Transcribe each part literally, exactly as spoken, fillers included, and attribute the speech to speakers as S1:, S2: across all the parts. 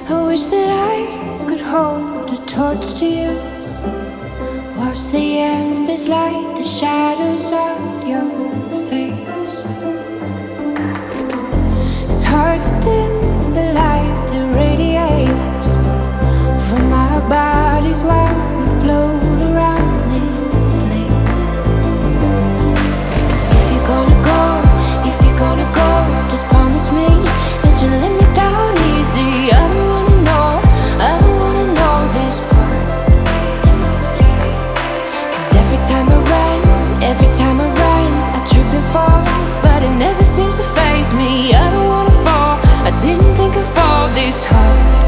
S1: I wish that I could hold a torch to you. Watch the embers light the shadows on your face. It's hard to dim the light that radiates from our bodies while we float around this place. If you're gonna go, if you're gonna go, just promise me that you'll let me down easy. I don't wanna know, I don't wanna know this part. Cause every time I run, every time I run, I trip and fall, but it never seems to faze me. I don't wanna fall, I didn't think I'd fall this hard.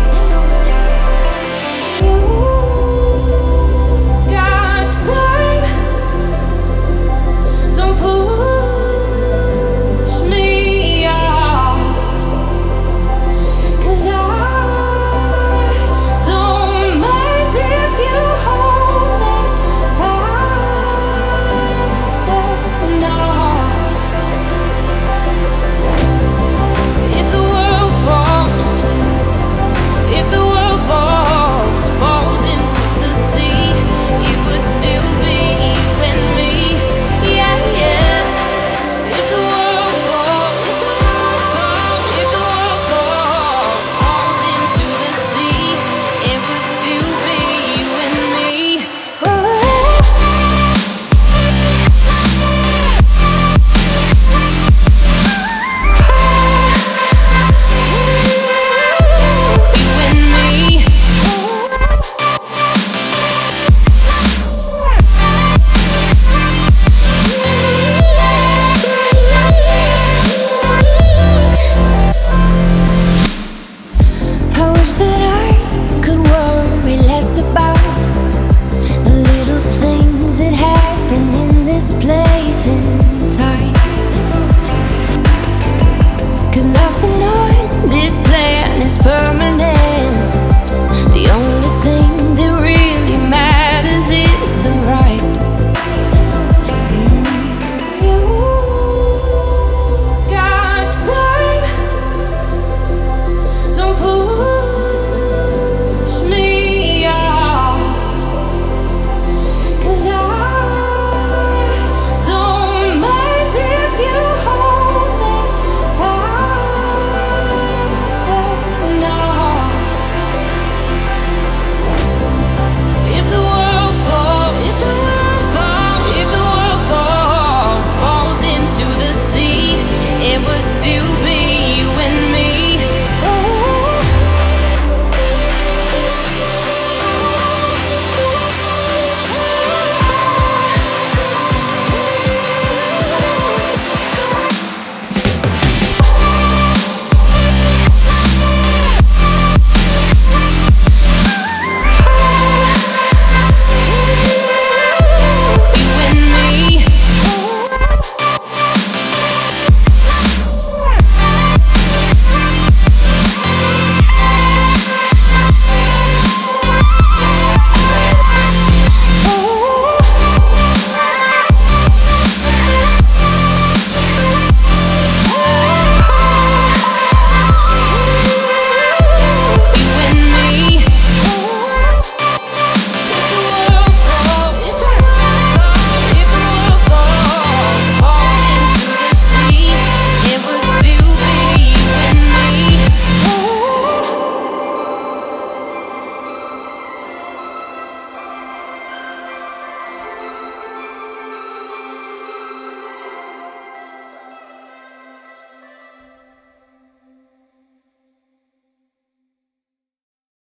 S1: Place and time, 'cause nothing on this planet is perfect.